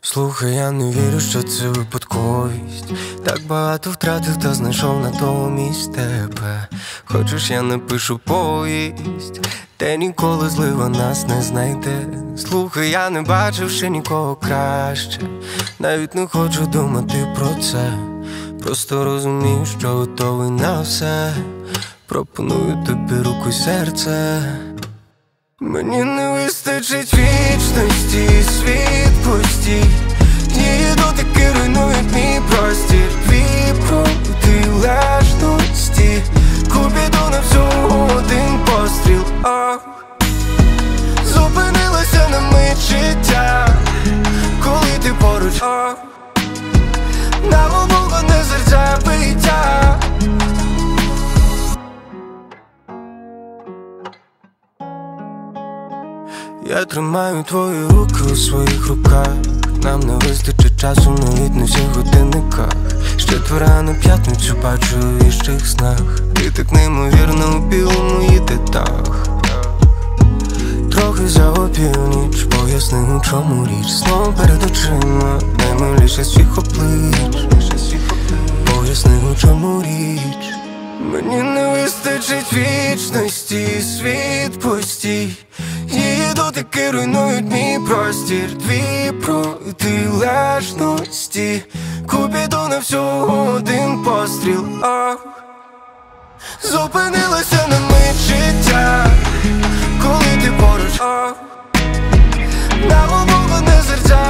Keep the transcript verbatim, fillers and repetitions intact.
Слухай, я не вірю, що це випадковість. Так багато втратив, та знайшов натомість тебе. Хочеш, я напишу повість, де ніколи злива нас не знайде. Слухай, я не бачив ще нікого краще. Навіть не хочу думати про це. Просто розумію, що готовий на все. Пропоную тобі руку й серце. Мені не вистачить вічності, світ пустій. Її дотики руйнують мій простір. Твій протилежності, Купідон на всього один постріл. О, зупинилося на мить життя, коли ти поруч. О, нам обох одне серця биття. Я тримаю твої руки у своїх руках. Нам не вистачить часу навіть на всіх годинниках. З четверга на п'ятницю бачу у віщих снах. Ти так неймовірно у білому їдетах. Трохи за опівніч, поясни, у чому річ. Знову перед очима наймиліше всіх облич. Поясни, у чому річ. Мені не вистачить вічності, світ пустій. Її дотики руйнують мій простір. Дві протилежності, Купідон на всього один постріл. О, зупинилося на мить життя, коли ти поруч. О, нам обох одне серця